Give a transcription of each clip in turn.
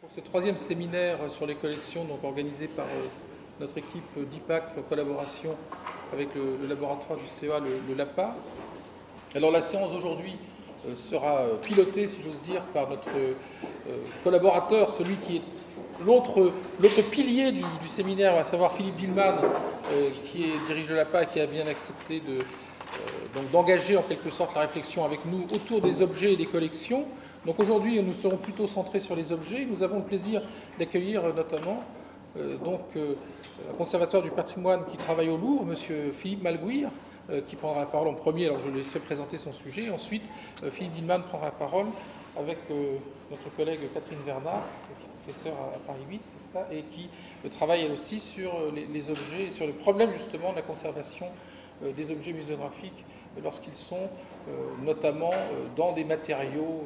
Pour ce troisième séminaire sur les collections, donc organisé par notre équipe d'IPAC en collaboration avec le laboratoire du CEA, le LAPA. Alors la séance d'aujourd'hui sera pilotée, si j'ose dire, par notre collaborateur, celui qui est l'autre pilier du séminaire, à savoir Philippe Dillman, qui dirige le LAPA et qui a bien accepté d'engager en quelque sorte la réflexion avec nous autour des objets et des collections. Donc aujourd'hui, nous serons plutôt centrés sur les objets. Nous avons le plaisir d'accueillir notamment un conservateur du patrimoine qui travaille au Louvre, M. Philippe Malguir, qui prendra la parole en premier. Alors je laisserai présenter son sujet. Ensuite, Philippe Dillman prendra la parole avec notre collègue Catherine Vernat, qui est professeure à Paris 8, c'est ça, et qui travaille elle aussi sur les objets et sur le problème justement de la conservation des objets muséographiques lorsqu'ils sont notamment dans des matériaux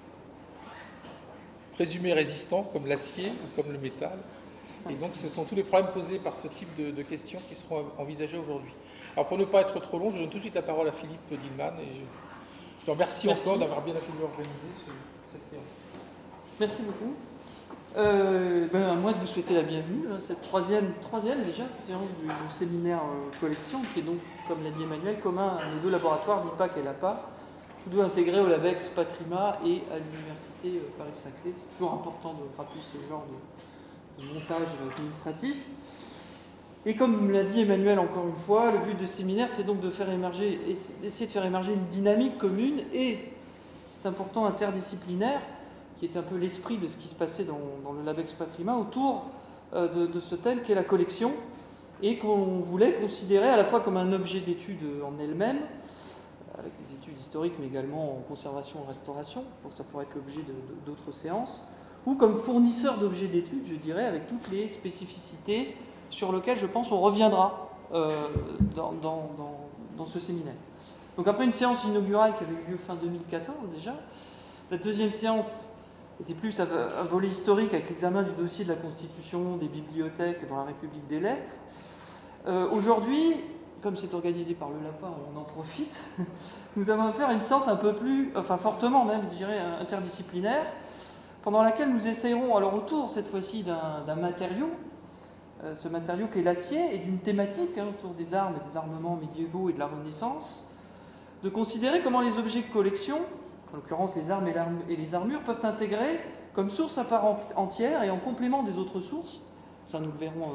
présumés résistants comme l'acier ou comme le métal. Et donc ce sont tous les problèmes posés par ce type de questions qui seront envisagées aujourd'hui. Alors pour ne pas être trop long, je donne tout de suite la parole à Philippe Dillman et je te remercie encore d'avoir bien pu organiser cette séance. Merci beaucoup. À moi de vous souhaiter la bienvenue à cette troisième déjà séance du séminaire collection, qui est donc, comme l'a dit Emmanuel, commun à les deux laboratoires d'IPAC et LAPA, tous deux intégrés au LABEX Patrima et à l'université Paris-Saclay. C'est toujours important de rappeler ce genre de montage administratif. Et comme l'a dit Emmanuel encore une fois, le but de ce séminaire, c'est donc d'essayer de faire émerger une dynamique commune et, c'est important, interdisciplinaire, qui est un peu l'esprit de ce qui se passait dans le LABEX Patrima, autour de ce thème qu'est la collection, et qu'on voulait considérer à la fois comme un objet d'étude en elle-même, avec des études historiques, mais également en conservation et restauration, donc ça pourrait être l'objet d'autres séances, ou comme fournisseur d'objets d'études, je dirais, avec toutes les spécificités sur lesquelles, je pense, on reviendra dans ce séminaire. Donc après une séance inaugurale qui avait eu lieu fin 2014 déjà, la deuxième séance était plus un volet historique avec l'examen du dossier de la Constitution, des bibliothèques dans la République des Lettres. Aujourd'hui, comme c'est organisé par le LAPA, on en profite, nous allons faire une séance un peu plus, fortement même, je dirais, interdisciplinaire, pendant laquelle nous essayerons, alors autour cette fois-ci d'un matériau, ce matériau qui est l'acier, et d'une thématique autour des armes et des armements médiévaux et de la Renaissance, de considérer comment les objets de collection, en l'occurrence les armes et les armures, peuvent intégrer comme source à part entière et en complément des autres sources, ça nous le verrons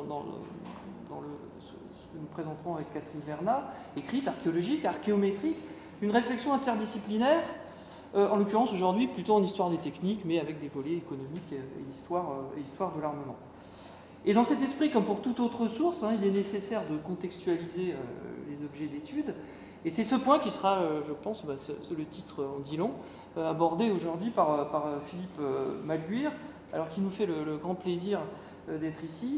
ce que nous présenterons avec Catherine Vernat, écrite, archéologique, archéométrique, une réflexion interdisciplinaire, en l'occurrence aujourd'hui plutôt en histoire des techniques, mais avec des volets économiques et histoire de l'armement. Et dans cet esprit, comme pour toute autre source, il est nécessaire de contextualiser les objets d'étude. Et c'est ce point qui sera, je pense, le titre en dit long, abordé aujourd'hui par Philippe Malguir, alors qui nous fait le grand plaisir d'être ici.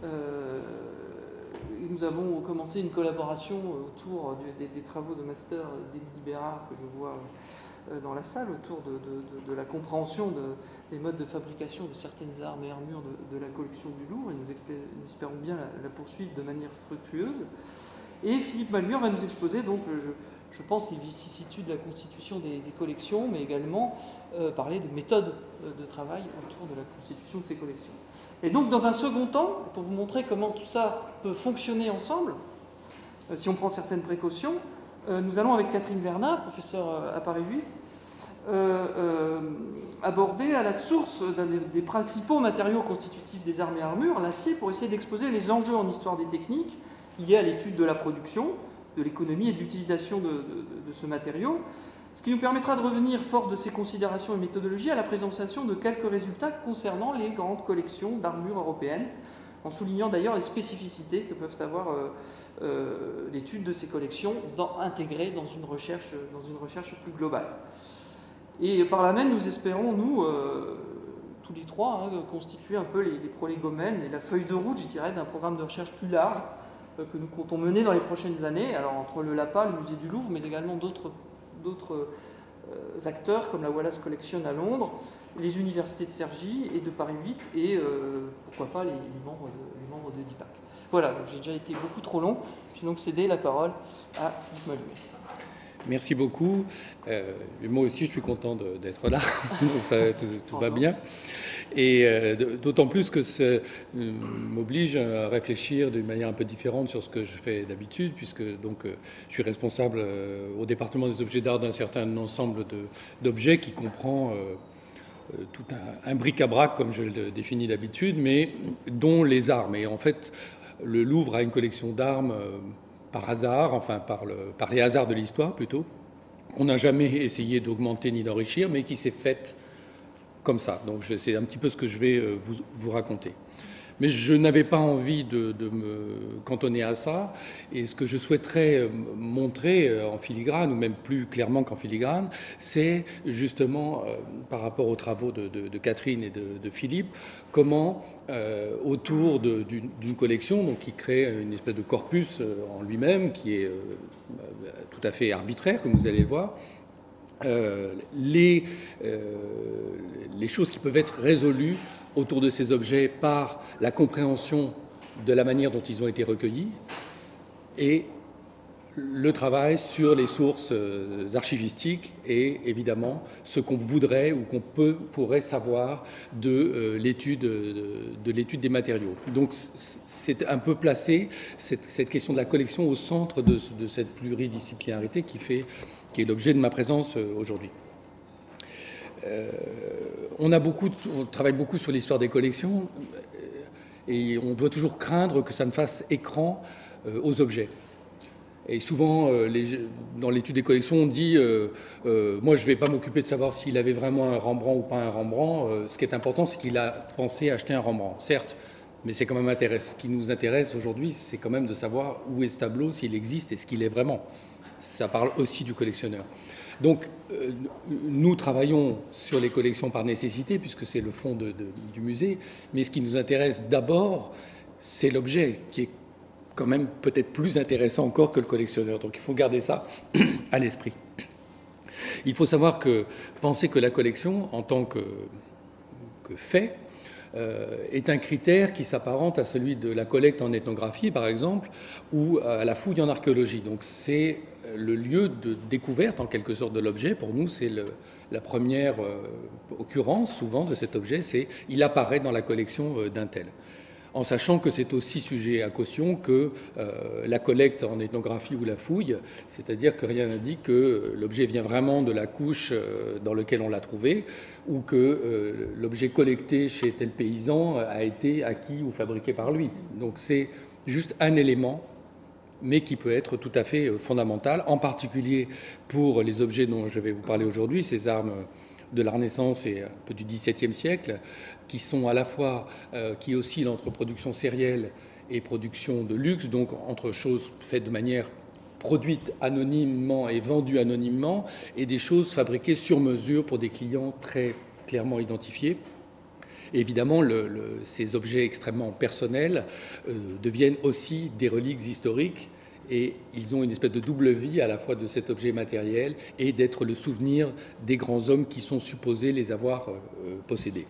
Nous avons commencé une collaboration autour des travaux de master d'Émilie Bérard, que je vois dans la salle, autour de la compréhension des modes de fabrication de certaines armes et armures de la collection du Louvre, et nous espérons bien la poursuivre de manière fructueuse. Et Philippe Malguir va nous exposer, donc, je pense, les vicissitudes de la constitution des collections, mais également parler des méthodes de travail autour de la constitution de ces collections. Et donc, dans un second temps, pour vous montrer comment tout ça peut fonctionner ensemble, si on prend certaines précautions, nous allons, avec Catherine Vernat, professeure à Paris 8, aborder à la source d'un des principaux matériaux constitutifs des armes et armures, l'acier, pour essayer d'exposer les enjeux en histoire des techniques liés à l'étude de la production, de l'économie et de l'utilisation de ce matériau, ce qui nous permettra de revenir, fort de ces considérations et méthodologies, à la présentation de quelques résultats concernant les grandes collections d'armures européennes, en soulignant d'ailleurs les spécificités que peuvent avoir l'étude de ces collections intégrées dans une recherche plus globale. Et par là même, nous espérons, nous, tous les trois, constituer un peu les prolégomènes et la feuille de route, je dirais, d'un programme de recherche plus large que nous comptons mener dans les prochaines années, alors entre le LAPA, le musée du Louvre, mais également d'autres acteurs comme la Wallace Collection à Londres, les universités de Cergy et de Paris 8 et pourquoi pas les membres de DIPAC. Voilà, j'ai déjà été beaucoup trop long, je vais donc céder la parole à Philippe Malguir. Merci beaucoup. Moi aussi, je suis content d'être là, donc ça, tout va bien. Et d'autant plus que ça m'oblige à réfléchir d'une manière un peu différente sur ce que je fais d'habitude, puisque donc, je suis responsable au département des objets d'art d'un certain ensemble d'objets qui comprend tout un bric-à-brac, comme je le définis d'habitude, mais dont les armes. Et en fait, le Louvre a une collection d'armes par hasard, enfin par les hasards de l'histoire plutôt, qu'on n'a jamais essayé d'augmenter ni d'enrichir, mais qui s'est faite comme ça. Donc c'est un petit peu ce que je vais vous raconter. Mais je n'avais pas envie de me cantonner à ça. Et ce que je souhaiterais montrer en filigrane, ou même plus clairement qu'en filigrane, c'est justement, par rapport aux travaux de Catherine et de Philippe, comment, autour d'une collection donc, qui crée une espèce de corpus en lui-même, qui est tout à fait arbitraire, comme vous allez le voir, les choses qui peuvent être résolues autour de ces objets par la compréhension de la manière dont ils ont été recueillis et le travail sur les sources archivistiques et évidemment ce qu'on voudrait ou qu'on pourrait savoir de l'étude des matériaux. Donc c'est un peu placé cette question de la collection au centre de cette pluridisciplinarité qui est l'objet de ma présence aujourd'hui. On travaille beaucoup sur l'histoire des collections et on doit toujours craindre que ça ne fasse écran aux objets. Et souvent, dans l'étude des collections, on dit moi, je ne vais pas m'occuper de savoir s'il avait vraiment un Rembrandt ou pas un Rembrandt. Ce qui est important, c'est qu'il a pensé acheter un Rembrandt, certes, mais c'est quand même intéressant. Ce qui nous intéresse aujourd'hui, c'est quand même de savoir où est ce tableau, s'il existe et ce qu'il est vraiment. Ça parle aussi du collectionneur. Donc, nous travaillons sur les collections par nécessité, puisque c'est le fond du musée, mais ce qui nous intéresse d'abord, c'est l'objet, qui est quand même peut-être plus intéressant encore que le collectionneur. Donc, il faut garder ça à l'esprit. Il faut savoir penser que la collection, en tant que fait, est un critère qui s'apparente à celui de la collecte en ethnographie, par exemple, ou à la fouille en archéologie. Donc, c'est le lieu de découverte, en quelque sorte, de l'objet. Pour nous, c'est la première occurrence, souvent, de cet objet, c'est il apparaît dans la collection d'un tel. En sachant que c'est aussi sujet à caution que la collecte en ethnographie ou la fouille, c'est-à-dire que rien n'indique que l'objet vient vraiment de la couche dans laquelle on l'a trouvé, ou que l'objet collecté chez tel paysan a été acquis ou fabriqué par lui. Donc c'est juste un élément, mais qui peut être tout à fait fondamental, en particulier pour les objets dont je vais vous parler aujourd'hui, ces armes de la Renaissance et un peu du XVIIe siècle, qui sont à la fois, qui oscillent entre production sérielle et production de luxe, donc entre choses faites de manière produite anonymement et vendues anonymement, et des choses fabriquées sur mesure pour des clients très clairement identifiés. Et évidemment, ces objets extrêmement personnels deviennent aussi des reliques historiques, et ils ont une espèce de double vie à la fois de cet objet matériel et d'être le souvenir des grands hommes qui sont supposés les avoir possédés.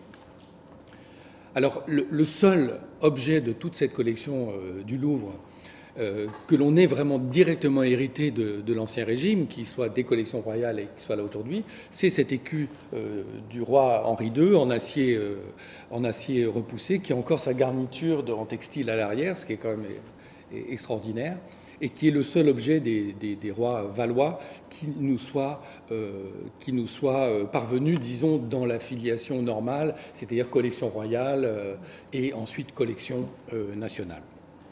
Alors, le seul objet de toute cette collection du Louvre que l'on ait vraiment directement hérité de l'Ancien Régime, qui soit des collections royales et qui soit là aujourd'hui, c'est cet écu du roi Henri II en acier repoussé, qui a encore sa garniture en textile à l'arrière, ce qui est quand même extraordinaire, et qui est le seul objet des rois valois qui nous soit parvenu, disons, dans la filiation normale, c'est-à-dire collection royale et ensuite collection nationale.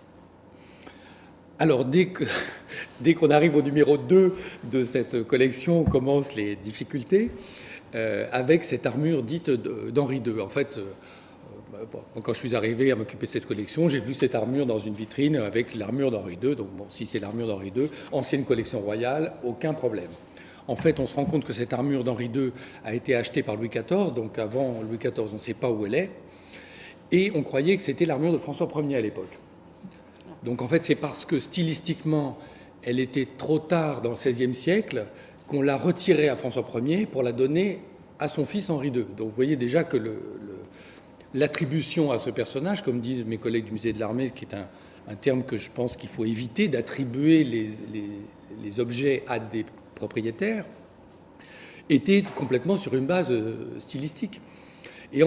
Alors, dès qu'on arrive au numéro 2 de cette collection, on commence les difficultés avec cette armure dite d'Henri II. En fait, quand je suis arrivé à m'occuper de cette collection, j'ai vu cette armure dans une vitrine avec l'armure d'Henri II. Donc, bon, si c'est l'armure d'Henri II, ancienne collection royale, aucun problème. En fait, on se rend compte que cette armure d'Henri II a été achetée par Louis XIV, donc avant Louis XIV, on ne sait pas où elle est, et on croyait que c'était l'armure de François Ier à l'époque. Donc, en fait, c'est parce que stylistiquement, elle était trop tard dans le XVIe siècle qu'on l'a retirée à François Ier pour la donner à son fils Henri II. Donc, vous voyez déjà que l'attribution à ce personnage, comme disent mes collègues du musée de l'Armée, qui est un terme que je pense qu'il faut éviter, d'attribuer les objets à des propriétaires, était complètement sur une base stylistique. Et en fait,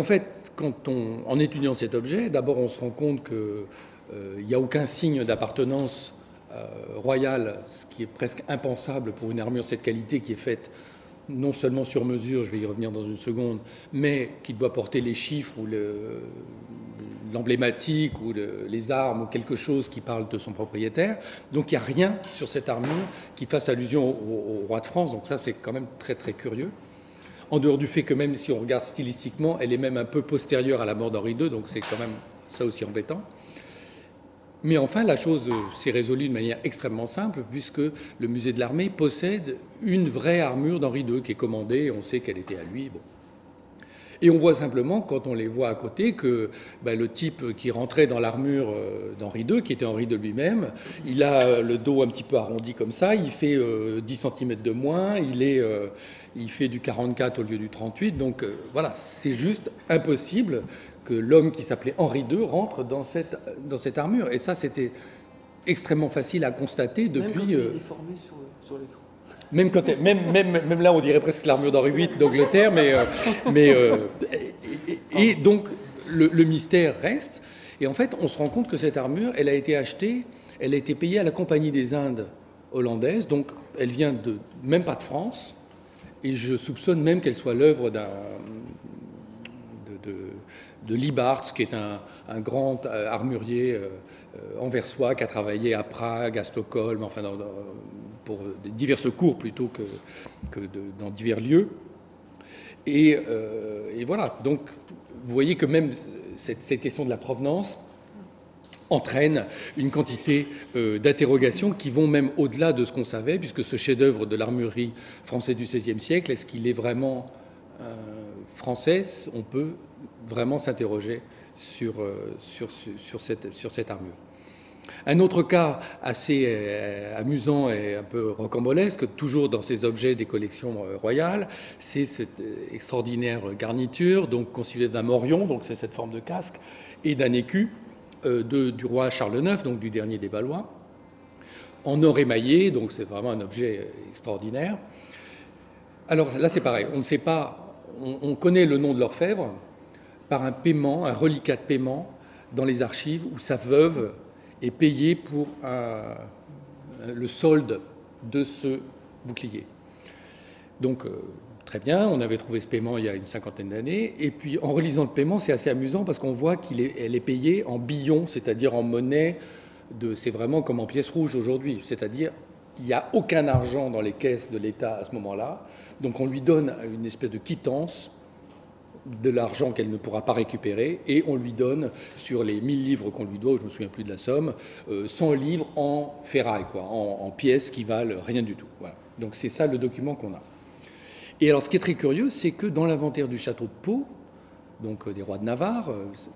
en étudiant cet objet, d'abord on se rend compte qu'il n'y a aucun signe d'appartenance royale, ce qui est presque impensable pour une armure de cette qualité qui est faite non seulement sur mesure, je vais y revenir dans une seconde, mais qui doit porter les chiffres ou l'emblématique ou les armes ou quelque chose qui parle de son propriétaire. Donc il n'y a rien sur cette armure qui fasse allusion au roi de France. Donc ça, c'est quand même très très curieux. En dehors du fait que même si on regarde stylistiquement, elle est même un peu postérieure à la mort d'Henri II, donc c'est quand même ça aussi embêtant. Mais enfin, la chose s'est résolue de manière extrêmement simple, puisque le musée de l'armée possède une vraie armure d'Henri II qui est commandée, on sait qu'elle était à lui. Bon. Et on voit simplement, quand on les voit à côté, que le type qui rentrait dans l'armure d'Henri II, qui était Henri II lui-même, il a le dos un petit peu arrondi comme ça, il fait 10 cm de moins, il fait du 44 au lieu du 38, donc voilà, c'est juste impossible que l'homme qui s'appelait Henri II rentre dans cette armure. Et ça, c'était extrêmement facile à constater depuis... Même quand il est déformé sur l'écran. Même là, on dirait presque l'armure d'Henri VIII d'Angleterre, et donc le mystère reste. Et en fait, on se rend compte que cette armure, elle a été achetée, elle a été payée à la Compagnie des Indes hollandaise, donc elle vient même pas de France, et je soupçonne même qu'elle soit l'œuvre de Liebarts, qui est un grand armurier anversois qui a travaillé à Prague, à Stockholm, enfin pour diverses cours plutôt que dans divers lieux. Et voilà, donc vous voyez que même cette question de la provenance entraîne une quantité d'interrogations qui vont même au-delà de ce qu'on savait, puisque ce chef-d'œuvre de l'armurerie française du XVIe siècle, est-ce qu'il est vraiment français? On peut vraiment s'interroger sur cette armure. Un autre cas assez amusant et un peu rocambolesque, toujours dans ces objets des collections royales, c'est cette extraordinaire garniture, donc constituée d'un morion, donc c'est cette forme de casque, et d'un écu du roi Charles IX, donc du dernier des Valois, en or émaillé, donc c'est vraiment un objet extraordinaire. Alors là, c'est pareil, on ne sait pas, on connaît le nom de l'orfèvre par un paiement, un reliquat de paiement dans les archives où sa veuve est payée pour le solde de ce bouclier. Donc, très bien, on avait trouvé ce paiement il y a une cinquantaine d'années, et puis en relisant le paiement, c'est assez amusant parce qu'on voit qu'elle est payée en billons, c'est-à-dire en monnaie, c'est vraiment comme en pièces rouges aujourd'hui, c'est-à-dire il n'y a aucun argent dans les caisses de l'État à ce moment-là, donc on lui donne une espèce de quittance de l'argent qu'elle ne pourra pas récupérer, et on lui donne, sur les 1000 livres qu'on lui doit, je ne me souviens plus de la somme, 100 livres en ferraille, quoi, en pièces qui valent rien du tout. Voilà. Donc c'est ça le document qu'on a. Et alors ce qui est très curieux, c'est que dans l'inventaire du château de Pau, donc des rois de Navarre,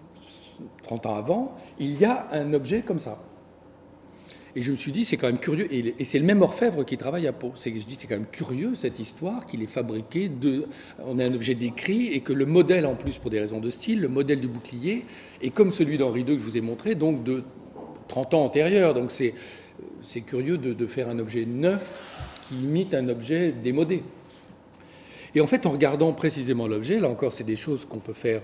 30 ans avant, il y a un objet comme ça. Et je me suis dit, c'est quand même curieux, et c'est le même orfèvre qui travaille à Pau. Je dis, c'est quand même curieux cette histoire qu'il est fabriqué on a un objet décrit, et que le modèle, en plus pour des raisons de style, le modèle du bouclier est comme celui d'Henri II que je vous ai montré, donc de 30 ans antérieur. Donc c'est curieux de faire un objet neuf qui imite un objet démodé. Et en fait, en regardant précisément l'objet, là encore, c'est des choses qu'on peut faire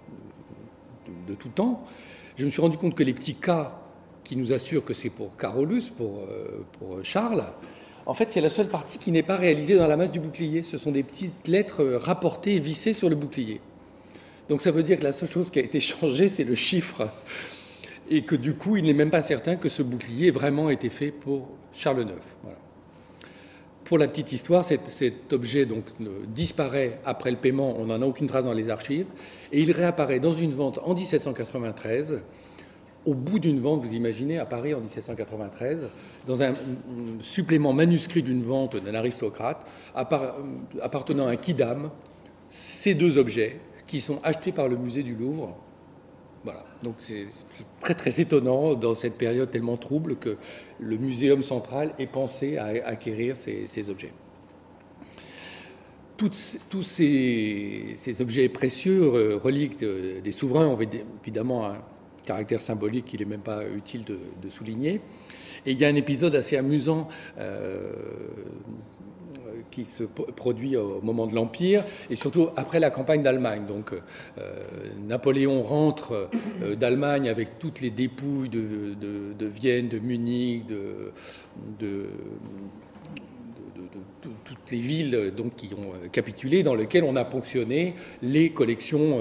de tout temps, je me suis rendu compte que les petits cas qui nous assurent que c'est pour Carolus, pour Charles, en fait, c'est la seule partie qui n'est pas réalisée dans la masse du bouclier. Ce sont des petites lettres rapportées et vissées sur le bouclier. Donc ça veut dire que la seule chose qui a été changée, c'est le chiffre. Et que du coup, il n'est même pas certain que ce bouclier ait vraiment été fait pour Charles IX. Voilà. Pour la petite histoire, cet objet donc, disparaît après le paiement, on n'en a aucune trace dans les archives, et il réapparaît dans une vente en 1793, au bout d'une vente, vous imaginez, à Paris en 1793, dans un supplément manuscrit d'une vente d'un aristocrate, appartenant à un quidam, ces deux objets qui sont achetés par le musée du Louvre. Voilà. Donc c'est très très étonnant dans cette période tellement trouble que le muséum central ait pensé à acquérir ces objets. Tous ces objets précieux, reliques des souverains, ont évidemment un caractère symbolique qu'il n'est même pas utile de souligner. Et il y a un épisode assez amusant qui se produit au moment de l'Empire et surtout après la campagne d'Allemagne. Donc Napoléon rentre d'Allemagne avec toutes les dépouilles de Vienne, de Munich, de toutes les villes donc, qui ont capitulé, dans lesquelles on a ponctionné les collections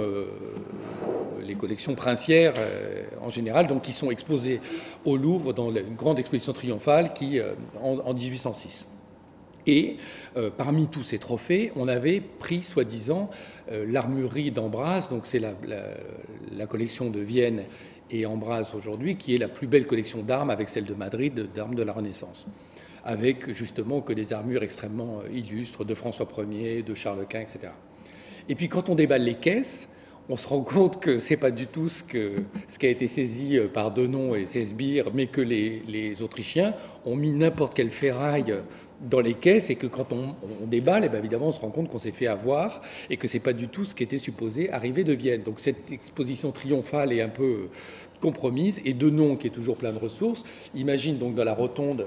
princières en général, donc qui sont exposées au Louvre dans une grande exposition triomphale qui en 1806. Et parmi tous ces trophées, on avait pris, soi-disant, l'armurerie d'Ambras, donc c'est la collection de Vienne et Ambras aujourd'hui, qui est la plus belle collection d'armes avec celle de Madrid, d'armes de la Renaissance, avec justement que des armures extrêmement illustres de François Ier, de Charles Quint, etc. Et puis quand on déballe les caisses, on se rend compte que ce n'est pas du tout ce qui a été saisi par Denon et ses sbires, mais que les Autrichiens ont mis n'importe quelle ferraille dans les caisses et que quand on déballe, évidemment, on se rend compte qu'on s'est fait avoir et que ce n'est pas du tout ce qui était supposé arriver de Vienne. Donc cette exposition triomphale est un peu compromise et Denon, qui est toujours plein de ressources, imagine donc dans la rotonde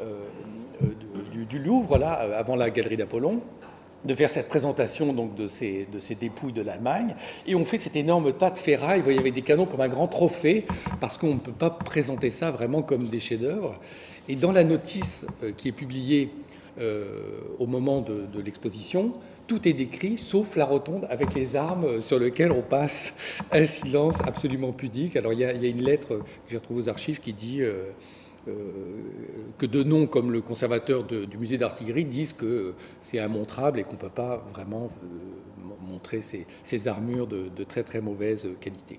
du Louvre, là, avant la galerie d'Apollon, de faire cette présentation donc, de ces dépouilles de l'Allemagne. Et on fait cet énorme tas de ferraille, vous voyez, avec des canons comme un grand trophée, parce qu'on ne peut pas présenter ça vraiment comme des chefs-d'œuvre. Et dans la notice qui est publiée au moment de l'exposition, tout est décrit, sauf la rotonde avec les armes sur lesquelles on passe un silence absolument pudique. Alors il y a une lettre que j'ai retrouvée aux archives qui dit... que Denon, comme le conservateur du musée d'artillerie, disent que c'est immontrable et qu'on ne peut pas vraiment montrer ces armures de très très mauvaise qualité.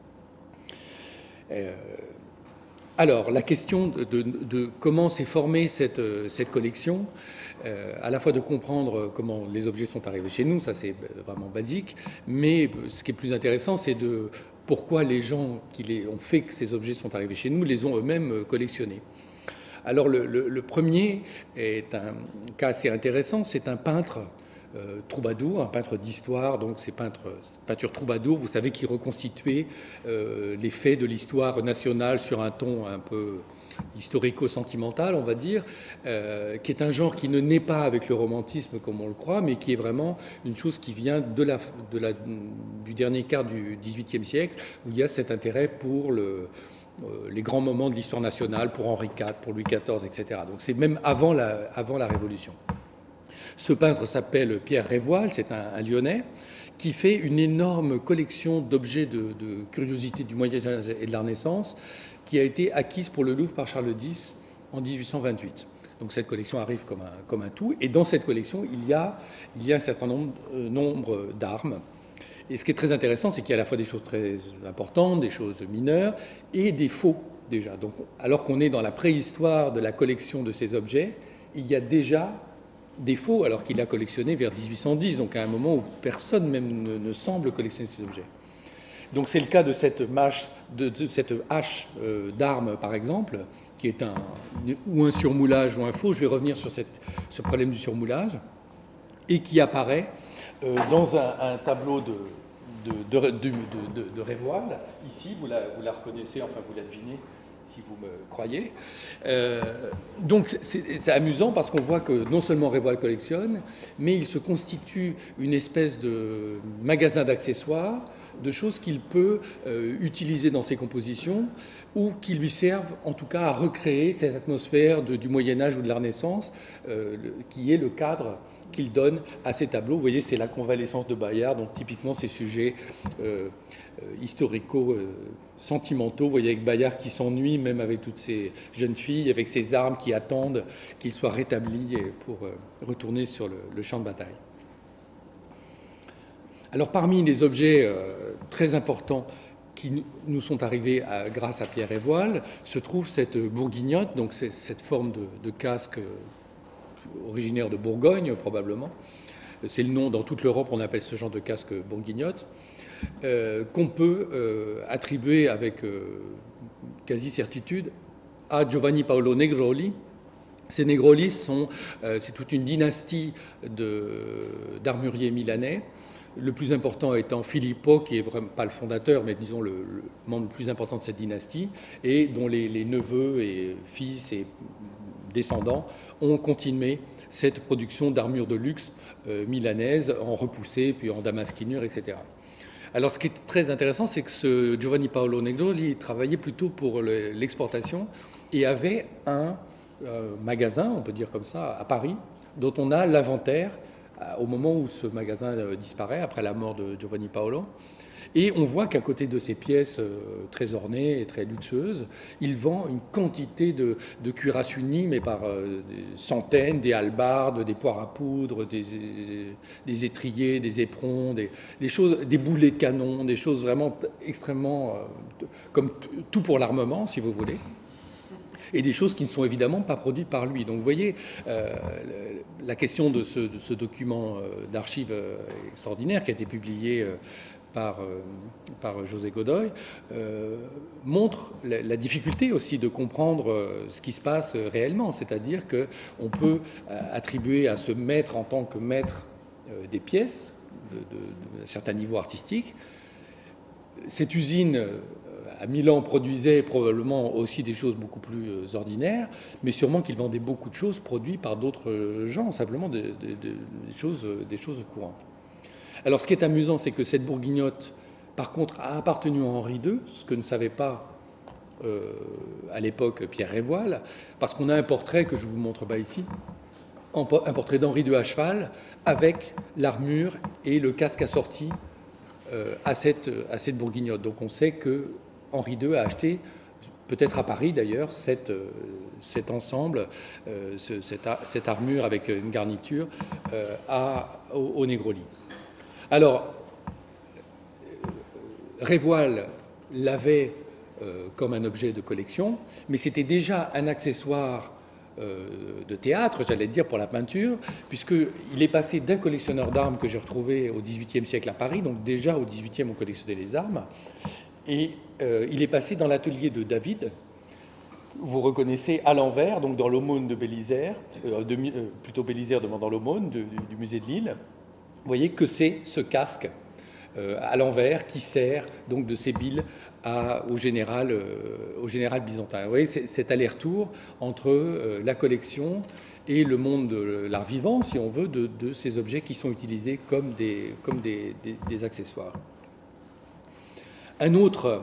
Alors, la question de comment s'est formée cette collection, à la fois de comprendre comment les objets sont arrivés chez nous, ça c'est vraiment basique, mais ce qui est plus intéressant, c'est de pourquoi les gens qui ont fait que ces objets sont arrivés chez nous les ont eux-mêmes collectionnés. Alors le premier est un cas assez intéressant, c'est un peintre troubadour, un peintre d'histoire, donc c'est peinture troubadour, vous savez, qui reconstituait les faits de l'histoire nationale sur un ton un peu historico-sentimental, on va dire, qui est un genre qui ne naît pas avec le romantisme comme on le croit, mais qui est vraiment une chose qui vient du dernier quart du XVIIIe siècle, où il y a cet intérêt pour les grands moments de l'histoire nationale, pour Henri IV, pour Louis XIV, etc. Donc c'est même avant la Révolution. Ce peintre s'appelle Pierre Révoil, c'est un Lyonnais, qui fait une énorme collection d'objets de curiosités du Moyen-Âge et de la Renaissance, qui a été acquise pour le Louvre par Charles X en 1828. Donc cette collection arrive comme un tout, et dans cette collection, il y a un certain nombre d'armes. Et ce qui est très intéressant, c'est qu'il y a à la fois des choses très importantes, des choses mineures, et des faux, déjà. Donc, alors qu'on est dans la préhistoire de la collection de ces objets, il y a déjà des faux, alors qu'il a collectionné vers 1810, donc à un moment où personne même ne semble collectionner ces objets. Donc c'est le cas de cette hache d'armes, par exemple, qui est ou un surmoulage ou un faux. Je vais revenir sur ce problème du surmoulage, et qui apparaît dans un tableau de Révoil. Ici, vous la reconnaissez, enfin vous la devinez, si vous me croyez. Donc c'est amusant parce qu'on voit que non seulement Révoil collectionne, mais il se constitue une espèce de magasin d'accessoires, de choses qu'il peut utiliser dans ses compositions ou qui lui servent en tout cas à recréer cette atmosphère du Moyen-Âge ou de la Renaissance qui est le cadre qu'il donne à ces tableaux. Vous voyez, c'est la convalescence de Bayard, donc typiquement ces sujets historico-sentimentaux. Vous voyez, avec Bayard qui s'ennuie, même avec toutes ces jeunes filles, avec ces armes qui attendent qu'il soit rétabli pour retourner sur le champ de bataille. Alors, parmi les objets très importants qui nous sont arrivés grâce à Pierre Révoil, se trouve cette bourguignotte, donc c'est cette forme de casque originaire de Bourgogne, probablement. C'est le nom, dans toute l'Europe, on appelle ce genre de casque bourguignotte, qu'on peut attribuer avec quasi-certitude à Giovanni Paolo Negroli. Ces Negroli, c'est toute une dynastie d'armuriers milanais, le plus important étant Filippo, qui n'est vraiment pas le fondateur, mais disons le membre le plus important de cette dynastie, et dont les neveux et fils et descendants ont continué cette production d'armures de luxe milanaises en repoussé, puis en damasquinure, etc. Alors ce qui est très intéressant, c'est que ce Giovanni Paolo Negroli travaillait plutôt pour l'exportation et avait un magasin, on peut dire comme ça, à Paris, dont on a l'inventaire au moment où ce magasin disparaît, après la mort de Giovanni Paolo. Et on voit qu'à côté de ces pièces très ornées et très luxueuses, il vend une quantité de cuirasses unies, mais par des centaines, des hallebardes, des poires à poudre, des étriers, des éperons, des choses, des boulets de canon, des choses vraiment extrêmement, comme tout pour l'armement, si vous voulez. Et des choses qui ne sont évidemment pas produites par lui. Donc vous voyez, la question de ce document d'archives extraordinaire qui a été publié par José Godoy, montre la difficulté aussi de comprendre ce qui se passe réellement. C'est-à-dire qu'on peut attribuer à ce maître en tant que maître des pièces, d'un certain niveau artistique. Cette usine à Milan produisait probablement aussi des choses beaucoup plus ordinaires, mais sûrement qu'il vendait beaucoup de choses produites par d'autres gens, simplement des choses courantes. Alors ce qui est amusant, c'est que cette bourguignotte, par contre, a appartenu à Henri II, ce que ne savait pas à l'époque Pierre Révoil, parce qu'on a un portrait que je ne vous montre pas ici, un portrait d'Henri II à cheval, avec l'armure et le casque assorti à cette bourguignotte. Donc on sait que Henri II a acheté, peut-être à Paris d'ailleurs, cet ensemble, cette armure avec une garniture au Negroli. Alors, Révoil l'avait comme un objet de collection, mais c'était déjà un accessoire de théâtre, j'allais dire, pour la peinture, puisqu'il est passé d'un collectionneur d'armes que j'ai retrouvé au XVIIIe siècle à Paris, donc déjà au XVIIIe on collectionnait les armes, et il est passé dans l'atelier de David. Vous reconnaissez à l'envers, donc dans l'aumône de Bélisaire, plutôt Bélisaire demandant l'aumône du musée de Lille. Vous voyez que c'est ce casque à l'envers qui sert donc de sébile au général byzantin. Vous voyez cet aller-retour entre la collection et le monde de l'art vivant, si on veut, de ces objets qui sont utilisés comme des accessoires. Un autre,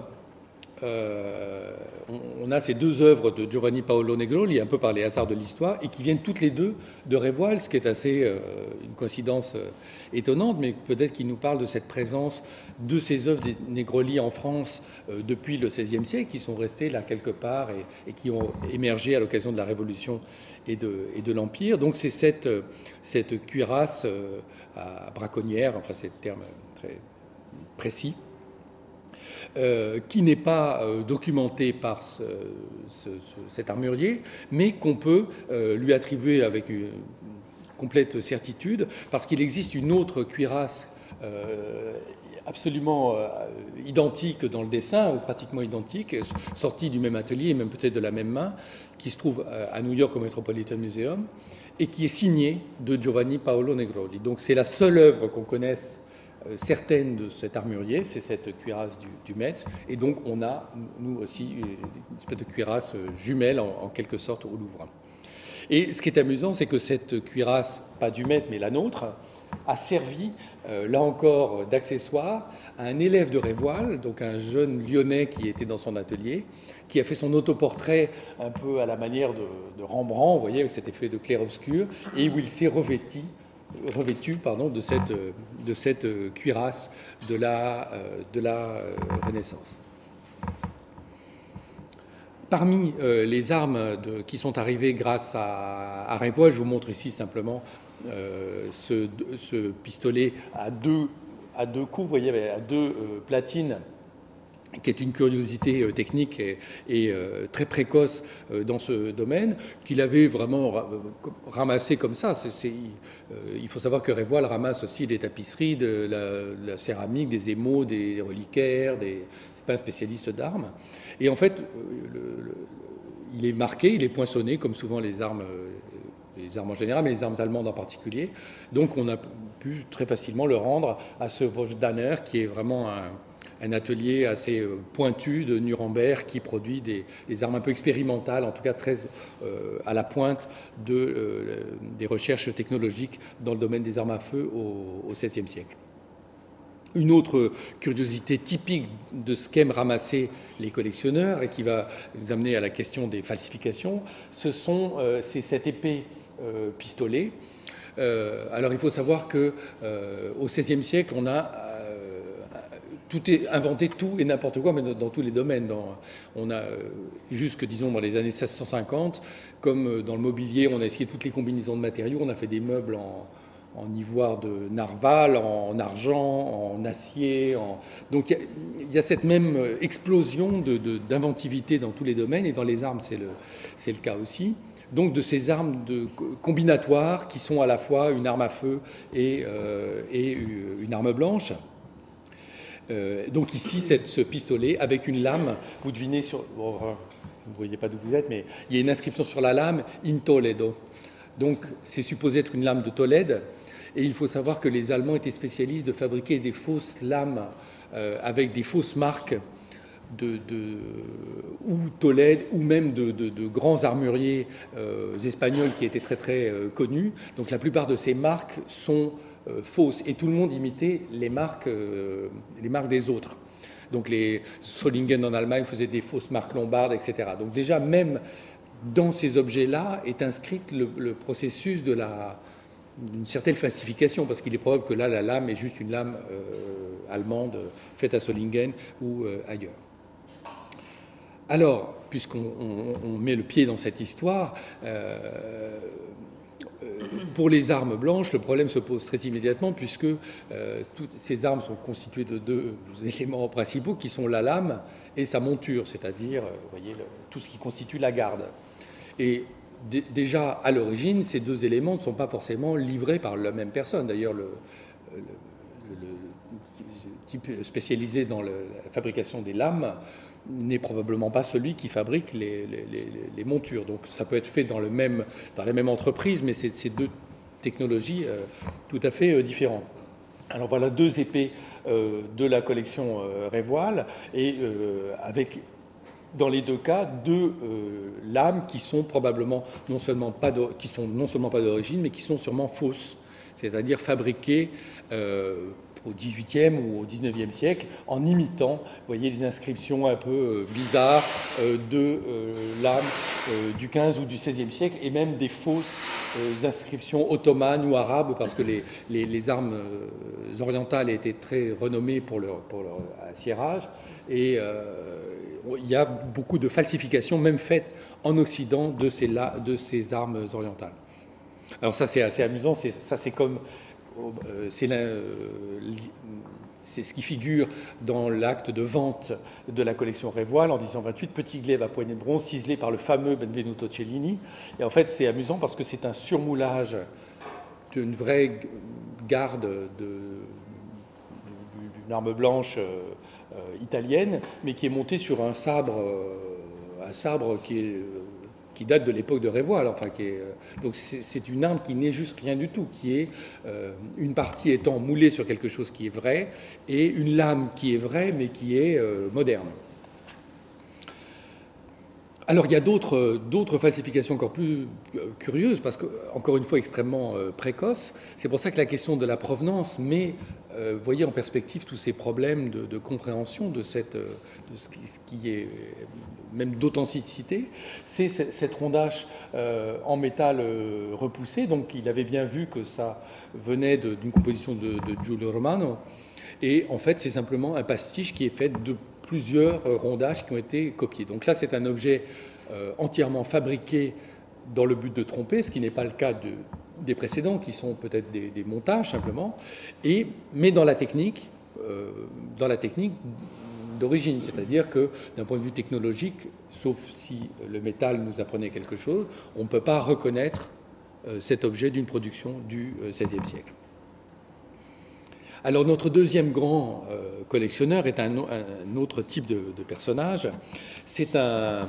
on a ces deux œuvres de Giovanni Paolo Negroli, un peu par les hasards de l'histoire, et qui viennent toutes les deux de Révoil, ce qui est assez une coïncidence étonnante, mais peut-être qu'il nous parle de cette présence de ces œuvres des Negroli en France depuis le XVIe siècle, qui sont restées là quelque part et qui ont émergé à l'occasion de la Révolution et de l'Empire. Donc c'est cette cuirasse à braconnière, enfin c'est le terme très précis, qui n'est pas documenté par cet armurier, mais qu'on peut lui attribuer avec une complète certitude, parce qu'il existe une autre cuirasse absolument identique dans le dessin, ou pratiquement identique, sortie du même atelier, et même peut-être de la même main, qui se trouve à New York au Metropolitan Museum, et qui est signée de Giovanni Paolo Negroli. Donc c'est la seule œuvre qu'on connaisse certaines de cet armurier, c'est cette cuirasse du maître, et donc on a, nous aussi, une espèce de cuirasse jumelle, en quelque sorte, au Louvre. Et ce qui est amusant, c'est que cette cuirasse, pas du maître, mais la nôtre, a servi, là encore, d'accessoire à un élève de Révoil, donc un jeune Lyonnais qui était dans son atelier, qui a fait son autoportrait un peu à la manière de Rembrandt, vous voyez, avec cet effet de clair-obscur, et où il s'est revêtu de cette cuirasse de la Renaissance. Parmi les armes qui sont arrivées grâce à Révoil, je vous montre ici simplement ce pistolet à deux coups, vous voyez, à deux platines, qui est une curiosité technique et très précoce dans ce domaine, qu'il avait vraiment ramassé comme ça. Il faut savoir que Révoil ramasse aussi des tapisseries, de la céramique, des émaux, des reliquaires, c'est pas un spécialiste d'armes. Et en fait, il est marqué, il est poinçonné, comme souvent les armes en général, mais les armes allemandes en particulier. Donc on a pu très facilement le rendre à ce Wolfdanner, qui est vraiment un atelier assez pointu de Nuremberg qui produit des armes un peu expérimentales, en tout cas très à la pointe des recherches technologiques dans le domaine des armes à feu au XVIe siècle. Une autre curiosité typique de ce qu'aiment ramasser les collectionneurs et qui va nous amener à la question des falsifications, c'est cette épée pistolet. Alors il faut savoir qu'au XVIe siècle, on a inventé tout et n'importe quoi, mais dans tous les domaines. On a, jusque disons dans les années 1650, comme dans le mobilier, on a essayé toutes les combinaisons de matériaux, on a fait des meubles en ivoire de narval, en argent, en acier. Donc il y a cette même explosion d'inventivité dans tous les domaines, et dans les armes c'est le cas aussi. Donc de ces armes combinatoires qui sont à la fois une arme à feu et une arme blanche. Donc ici, ce pistolet avec une lame, vous devinez vous ne voyez pas d'où vous êtes, mais il y a une inscription sur la lame, in Toledo. Donc c'est supposé être une lame de Tolède, et il faut savoir que les Allemands étaient spécialistes de fabriquer des fausses lames avec des fausses marques ou Tolède, ou même de grands armuriers espagnols qui étaient très très connus. Donc la plupart de ces marques sont fausses, et tout le monde imitait les marques des autres. Donc les Solingen en Allemagne faisaient des fausses marques lombardes, etc. Donc déjà, même dans ces objets-là est inscrit le processus d'une certaine falsification, parce qu'il est probable que là, la lame est juste une lame allemande faite à Solingen ou ailleurs. Alors, puisqu'on met le pied dans cette histoire, pour les armes blanches, le problème se pose très immédiatement, puisque toutes ces armes sont constituées de deux éléments principaux qui sont la lame et sa monture, c'est-à-dire voyez, tout ce qui constitue la garde. Et déjà, à l'origine, ces deux éléments ne sont pas forcément livrés par la même personne. D'ailleurs, le type spécialisé dans la fabrication des lames n'est probablement pas celui qui fabrique les montures. Donc ça peut être fait dans la même entreprise, mais c'est deux technologies tout à fait différentes. Alors voilà deux épées de la collection Révoil, et avec dans les deux cas deux lames qui sont probablement non seulement pas d'origine, mais qui sont sûrement fausses, c'est-à-dire fabriquées au XVIIIe ou au XIXe siècle, en imitant, vous voyez, des inscriptions un peu bizarres de lames du XV ou du XVIe siècle, et même des fausses inscriptions ottomanes ou arabes, parce que les armes orientales étaient très renommées pour leur assiérage, et il y a beaucoup de falsifications, même faites en Occident, de ces armes orientales. Alors ça, c'est assez amusant, c'est comme... C'est ce qui figure dans l'acte de vente de la collection Révoil en 1828, petit glaive à poignée de bronze ciselé par le fameux Benvenuto Cellini. Et en fait, c'est amusant parce que c'est un surmoulage d'une vraie garde d'une arme blanche italienne, mais qui est montée sur un sabre qui date de l'époque de Révoil. Enfin, donc c'est une arme qui n'est juste rien du tout, qui est une partie étant moulée sur quelque chose qui est vrai, et une lame qui est vraie, mais qui est moderne. Alors il y a d'autres falsifications encore plus curieuses, parce que, encore une fois, extrêmement précoces. C'est pour ça que la question de la provenance met, voyez, en perspective tous ces problèmes de compréhension de ce qui est même d'authenticité. C'est cette rondache en métal repoussé. Donc il avait bien vu que ça venait d'une composition de Giulio Romano. Et en fait, c'est simplement un pastiche qui est fait de plusieurs rondages qui ont été copiés. Donc là, c'est un objet entièrement fabriqué dans le but de tromper, ce qui n'est pas le cas des précédents, qui sont peut-être des montages simplement, mais dans la technique d'origine, c'est-à-dire que d'un point de vue technologique, sauf si le métal nous apprenait quelque chose, on ne peut pas reconnaître cet objet d'une production du XVIe siècle. Alors notre deuxième grand collectionneur est un autre type de personnage. C'est un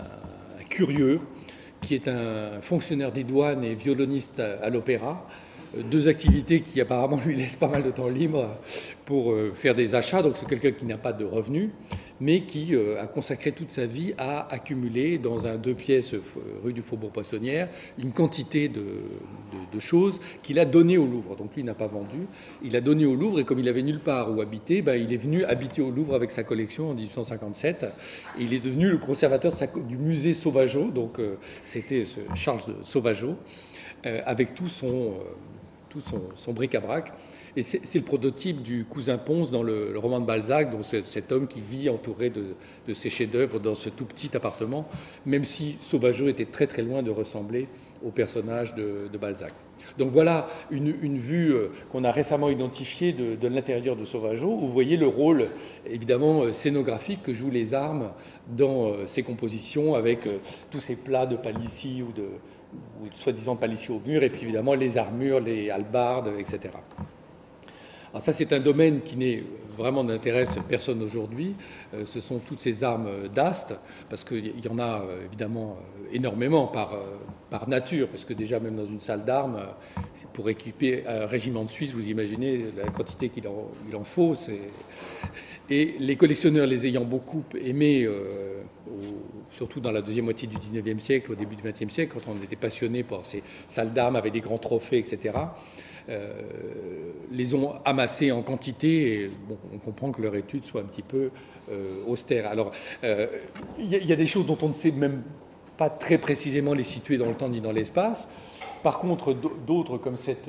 curieux qui est un fonctionnaire des douanes et violoniste à l'opéra, 2 activités qui apparemment lui laissent pas mal de temps libre pour faire des achats. Donc c'est quelqu'un qui n'a pas de revenus, mais qui a consacré toute sa vie à accumuler dans un 2 pièces rue du Faubourg-Poissonnière une quantité de choses qu'il a données au Louvre. Donc lui n'a pas vendu, il a donné au Louvre, et comme il avait nulle part où habiter, il est venu habiter au Louvre avec sa collection en 1857, et il est devenu le conservateur du musée Sauvageot. Donc c'était Charles Sauvageot, avec tout son bric-à-brac. Et c'est le prototype du cousin Pons dans le roman de Balzac, donc cet homme qui vit entouré de ses chefs-d'œuvre dans ce tout petit appartement, même si Sauvageot était très très loin de ressembler au personnage de Balzac. Donc voilà une vue qu'on a récemment identifiée de l'intérieur de Sauvageot, où vous voyez le rôle évidemment scénographique que jouent les armes dans ces compositions, avec tous ces plats de Palissy ou de soi-disant Palissy au mur, et puis évidemment les armures, les hallebardes, etc. Alors ça, c'est un domaine qui n'est vraiment n'intéresse personne aujourd'hui. Ce sont toutes ces armes d'astes, parce qu'il y en a évidemment énormément par nature, parce que déjà même dans une salle d'armes, pour équiper un régiment de Suisse, vous imaginez la quantité qu'il en faut. Et les collectionneurs les ayant beaucoup aimés, surtout dans la deuxième moitié du 19e siècle, au début du 20e siècle, quand on était passionné par ces salles d'armes avec des grands trophées, etc., les ont amassés en quantité, et bon, on comprend que leur étude soit un petit peu austère. Alors, il y a des choses dont on ne sait même pas très précisément les situer dans le temps ni dans l'espace. Par contre, d'autres, comme cette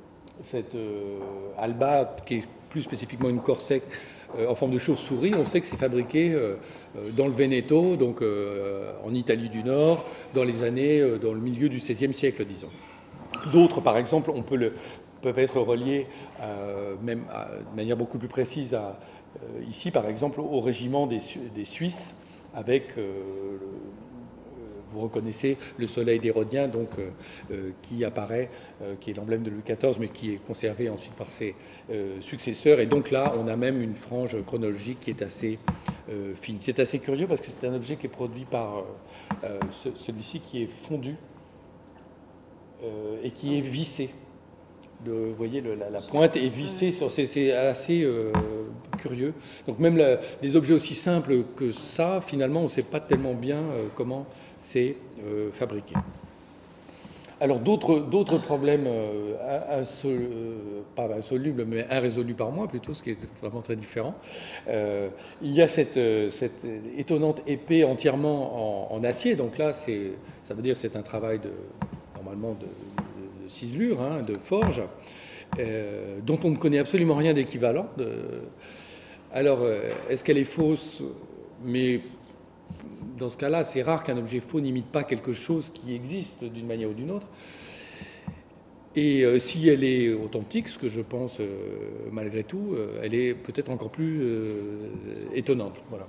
alba, qui est plus spécifiquement une corset en forme de chauve-souris, on sait que c'est fabriqué dans le Veneto, donc en Italie du Nord, dans le milieu du XVIe siècle, disons. D'autres, par exemple, peuvent être reliés même de manière beaucoup plus précise ici, par exemple, au régiment des Suisses, avec, vous reconnaissez, le soleil d'Hérodien, donc, qui apparaît, qui est l'emblème de Louis XIV, mais qui est conservé ensuite par ses successeurs. Et donc là, on a même une frange chronologique qui est assez fine. C'est assez curieux parce que c'est un objet qui est produit par celui-ci, qui est fondu et qui est vissé. Vous voyez, la pointe est vissée, c'est assez curieux. Donc même des objets aussi simples que ça, finalement, on ne sait pas tellement bien comment c'est fabriqué. Alors d'autres problèmes, pas insolubles, mais irrésolus par moi plutôt, ce qui est vraiment très différent. Il y a cette étonnante épée entièrement en acier. Donc là, ça veut dire que c'est un travail normalement de ciselure, de forge, dont on ne connaît absolument rien d'équivalent. Alors, est-ce qu'elle est fausse? Mais dans ce cas-là, c'est rare qu'un objet faux n'imite pas quelque chose qui existe d'une manière ou d'une autre. Et si elle est authentique, ce que je pense malgré tout, elle est peut-être encore plus étonnante. Voilà.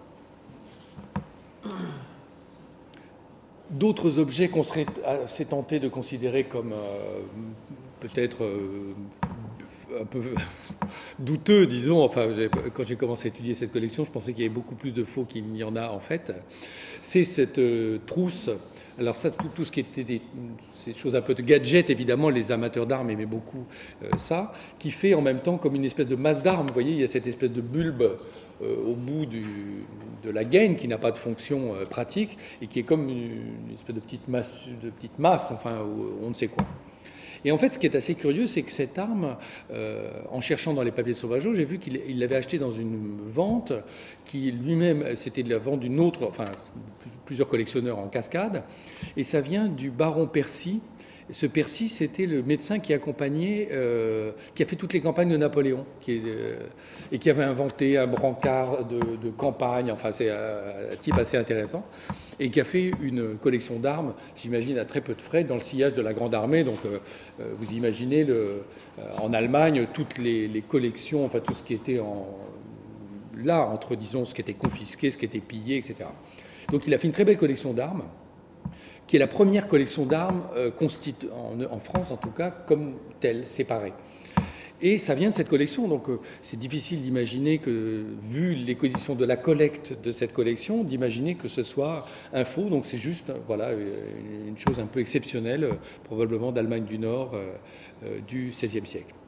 D'autres objets qu'on serait assez tenté de considérer comme peut-être un peu douteux, disons. Enfin, quand j'ai commencé à étudier cette collection, je pensais qu'il y avait beaucoup plus de faux qu'il n'y en a en fait. C'est cette trousse. Alors ça, tout ce qui était ces choses un peu de gadget, évidemment, les amateurs d'armes aimaient beaucoup ça, qui fait en même temps comme une espèce de masse d'armes. Vous voyez, il y a cette espèce de bulbe au bout de la gaine qui n'a pas de fonction pratique et qui est comme une espèce de petite masse, enfin, on ne sait quoi. Et en fait, ce qui est assez curieux, c'est que cette arme, en cherchant dans les papiers de Sauvageot, j'ai vu qu'il l'avait achetée dans une vente qui lui-même, c'était de la vente d'une autre, enfin, plusieurs collectionneurs en cascade, et ça vient du baron Percy. Ce Percy, c'était le médecin qui accompagnait, qui a fait toutes les campagnes de Napoléon, et qui avait inventé un brancard de campagne, enfin c'est un type assez intéressant, et qui a fait une collection d'armes, j'imagine à très peu de frais, dans le sillage de la Grande Armée. Donc vous imaginez en Allemagne toutes les collections, enfin tout ce qui était là, entre disons ce qui était confisqué, ce qui était pillé, etc. Donc il a fait une très belle collection d'armes, qui est la première collection d'armes en France, en tout cas, comme telle, séparée. Et ça vient de cette collection, donc c'est difficile d'imaginer que, vu les conditions de la collecte de cette collection, d'imaginer que ce soit un faux. Donc c'est juste, voilà, une chose un peu exceptionnelle, probablement d'Allemagne du Nord du XVIe siècle.